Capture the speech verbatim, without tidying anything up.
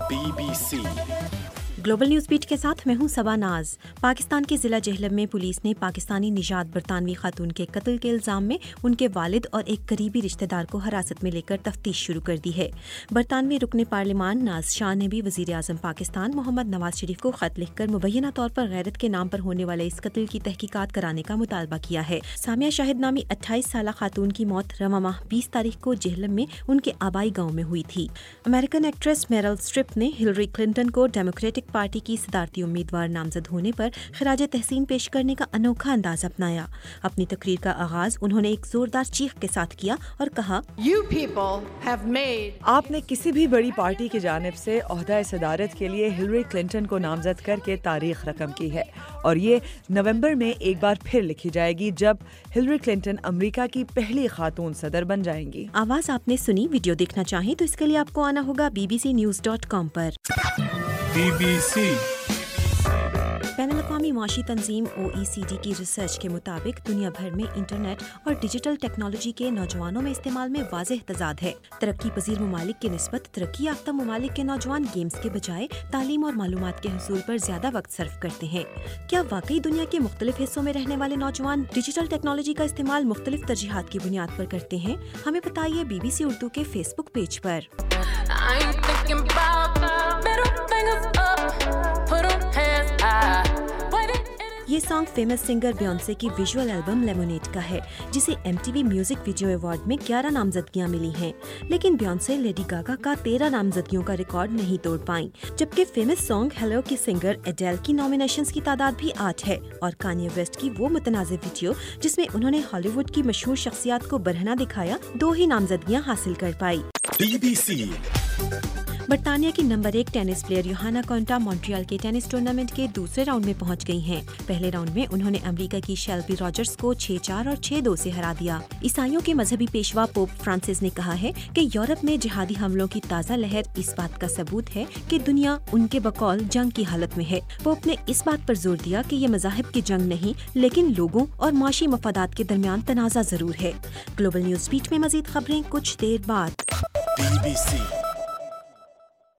B B C global news beat के साथ मैं हूं सबा नाज। पाकिस्तान के जिला जेहलम में पुलिस ने पाकिस्तानी निजात बरतानवी खातून के कत्ल के इल्जाम में उनके वालिद और एक करीबी रिश्तेदार को हिरासत में लेकर तफ्तीश शुरू कर दी है। बरतानवी रुकने पार्लिमान नाज शाह ने भी वजीर आज़म पाकिस्तान मोहम्मद नवाज शरीफ को खत लिखकर मुबैना तौर पर गैरत के नाम पर होने वाले इस कत्ल की तहकीकात कराने का मुतालबा किया है। सामिया शाहिद नामी अट्ठाईस साल खातून की मौत रवा माह बीस तारीख को जेहलम में उनके आबाई गाँव में हुई थी। अमेरिकन एक्ट्रेस मेरिल स्ट्रिप ने हिलरी क्लिंटन को डेमोक्रेटिक पार्टी की सदारती उम्मीदवार नामजद होने पर खिराज तहसीन पेश करने का अनोखा अंदाज अपनाया। अपनी तकरीर का आगाज उन्होंने एक जोरदार चीख के साथ किया और कहा, You people have made... आपने किसी भी बड़ी पार्टी की जानिब से ओहदा सदारत के लिए हिलरी क्लिंटन को नामजद करके तारीख रकम की है और ये नवंबर में एक बार फिर लिखी जाएगी जब हिलरी क्लिंटन अमेरिका की पहली खातून सदर बन जाएंगी। आवाज आपने सुनी। वीडियो देखना चाहें तो इसके लिए आपको आना होगा B B C news dot com पर। बी बी सी बैनुल-अक़वामी माशी तंजीम ओ ई सी डी की रिसर्च के मुताबिक दुनिया भर में इंटरनेट और डिजिटल टेक्नोलॉजी के नौजवानों में इस्तेमाल में वाज़ेह तजाद है। तरक्की पजीर ममालिक के निस्बत तरक्की याफ्ता ममालिक के नौजवान गेम्स के बजाय तालीम और मालूमात के हसूल पर ज्यादा वक्त सर्फ करते हैं। क्या वाकई दुनिया के मुख्तलिफ हिस्सों में रहने वाले नौजवान डिजिटल टेक्नोलॉजी का इस्तेमाल मुख्तलिफ तरजीहात की बुनियाद पर करते हैं? हमें बताइए बी बी सी उर्दू के फेसबुक पेज पर। ये सॉन्ग फेमस सिंगर बियोंसे की विजुअल एल्बम लेमोनेड का है, जिसे M T V music video award में ग्यारह नामजदगियां मिली हैं। लेकिन बियोंसे लेडी गागा का तेरह नामजदगियों का रिकॉर्ड नहीं तोड़ पाई, जबकि फेमस सॉन्ग हेलो की सिंगर एडेल की नॉमिनेशंस की तादाद भी आठ है और कान्ये वेस्ट की वो मुतनाज़िर वीडियो जिसमें उन्होंने हॉलीवुड की मशहूर शख्सियात को बरहना दिखाया, दो ही नामजदगियां हासिल कर पाई। बी बी सी बरतानिया की नंबर एक tennis player Johanna Konta Montreal के टेनिस टूर्नामेंट के दूसरे राउंड में पहुंच गई हैं। पहले राउंड में उन्होंने अमेरिका की शेल्बी रॉजर्स को छह चार और छह दो से हरा दिया। ईसाइयों के मजहबी पेशवा पोप फ्रांसिस ने कहा है कि यूरोप में जिहादी हमलों की ताज़ा लहर इस बात का सबूत है कि दुनिया उनके बकौल जंग की हालत में है। पोप ने इस बात पर जोर दिया कि ये मज़ाहिब की जंग नहीं, लेकिन लोगों और माशी मफादात के दरमियान तनाज़ा जरूर है। ग्लोबल न्यूज़ बीट में मजीद खबरें कुछ देर बाद। बी बी सी